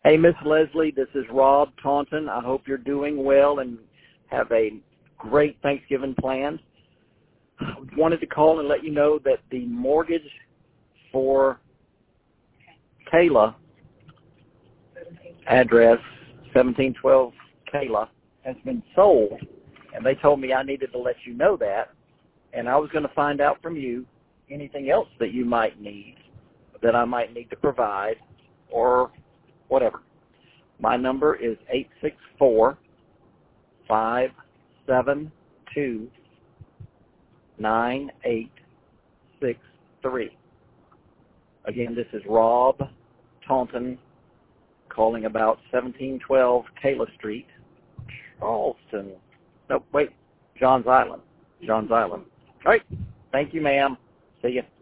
Hey, Miss Leslie, this is Rob Taunton. I hope you're doing well and have a great Thanksgiving planned. I wanted to call and let you know that the mortgage for Kayla, address 1712 Kayla, has been sold, and they told me I needed to let you know that, and I was going to find out from you anything else that you might need, that I might need to provide, or whatever. My number is 864-572-9863. Again, this is Rob Taunton calling about 1712 Kayla Street, Charleston. No, wait, Johns Island. Johns Island. All right. Thank you, ma'am. See you.